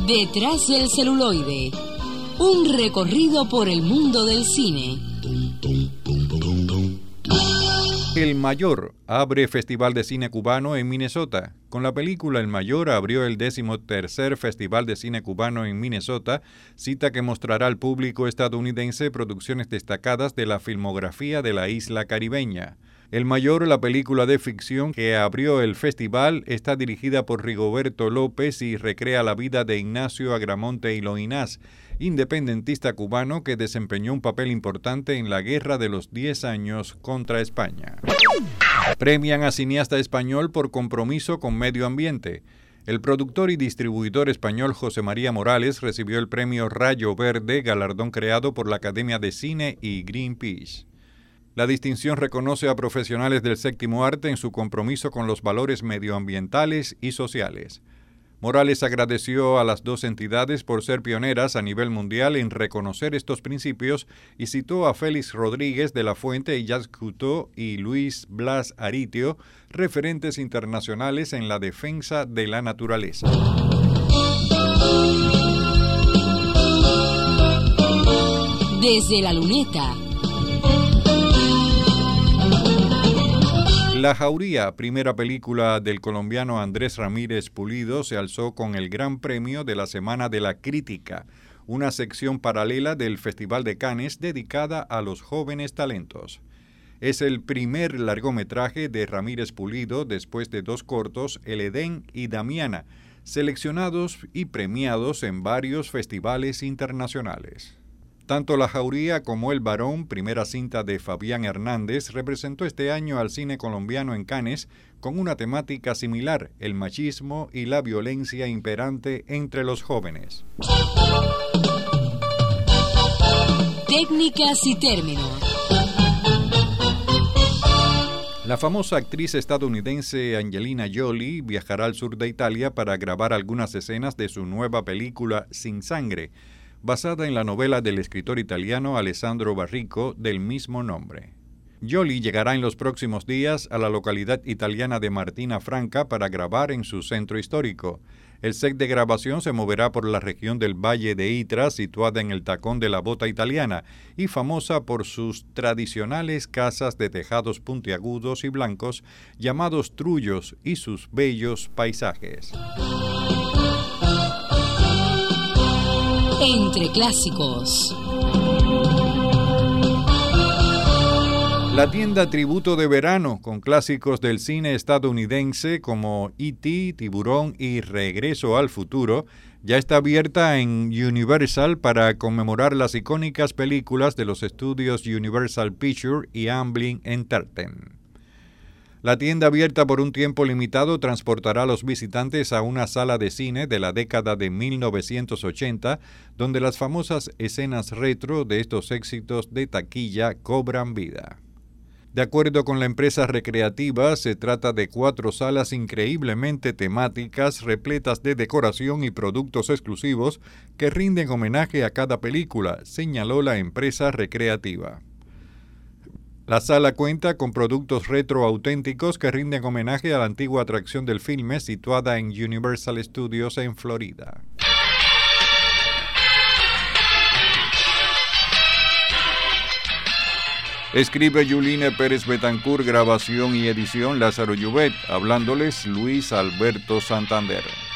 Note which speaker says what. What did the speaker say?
Speaker 1: Detrás del celuloide, un recorrido por el mundo del cine.
Speaker 2: El Mayor abre Festival de Cine Cubano en Minnesota. Con la película El Mayor abrió el 13º Festival de Cine Cubano en Minnesota, cita que mostrará al público estadounidense producciones destacadas de la filmografía de la isla caribeña. El Mayor, la película de ficción que abrió el festival, está dirigida por Rigoberto López y recrea la vida de Ignacio Agramonte y Loinás, independentista cubano que desempeñó un papel importante en la Guerra de los 10 años contra España. Premian a cineasta español por compromiso con medio ambiente. El productor y distribuidor español José María Morales recibió el premio Rayo Verde, galardón creado por la Academia de Cine y Greenpeace. La distinción reconoce a profesionales del séptimo arte en su compromiso con los valores medioambientales y sociales. Morales agradeció a las dos entidades por ser pioneras a nivel mundial en reconocer estos principios y citó a Félix Rodríguez de la Fuente y Jacques Cousteau y Luis Blas Aritio, referentes internacionales en la defensa de la naturaleza.
Speaker 1: Desde la luneta.
Speaker 2: La Jauría, primera película del colombiano Andrés Ramírez Pulido, se alzó con el Gran Premio de la Semana de la Crítica, una sección paralela del Festival de Cannes dedicada a los jóvenes talentos. Es el primer largometraje de Ramírez Pulido después de dos cortos, El Edén y Damiana, seleccionados y premiados en varios festivales internacionales. Tanto La Jauría como El Barón, primera cinta de Fabián Hernández, representó este año al cine colombiano en Cannes con una temática similar, el machismo y la violencia imperante entre los jóvenes.
Speaker 1: Técnicas y términos.
Speaker 2: La famosa actriz estadounidense Angelina Jolie viajará al sur de Italia para grabar algunas escenas de su nueva película Sin Sangre, basada en la novela del escritor italiano Alessandro Barrico del mismo nombre. Jolie llegará en los próximos días a la localidad italiana de Martina Franca para grabar en su centro histórico. El set de grabación se moverá por la región del Valle de Itra, situada en el tacón de la bota italiana y famosa por sus tradicionales casas de tejados puntiagudos y blancos llamados trullos y sus bellos paisajes.
Speaker 1: Entre clásicos.
Speaker 2: La tienda Tributo de Verano, con clásicos del cine estadounidense como E.T., Tiburón y Regreso al Futuro, ya está abierta en Universal para conmemorar las icónicas películas de los estudios Universal Pictures y Amblin Entertainment. La tienda, abierta por un tiempo limitado, transportará a los visitantes a una sala de cine de la década de 1980, donde las famosas escenas retro de estos éxitos de taquilla cobran vida. De acuerdo con la empresa recreativa, se trata de 4 salas increíblemente temáticas, repletas de decoración y productos exclusivos que rinden homenaje a cada película, señaló la empresa recreativa. La sala cuenta con productos retro auténticos que rinden homenaje a la antigua atracción del filme situada en Universal Studios en Florida. Escribe Yuline Pérez Betancourt, grabación y edición Lázaro Llubet, hablándoles Luis Alberto Santander.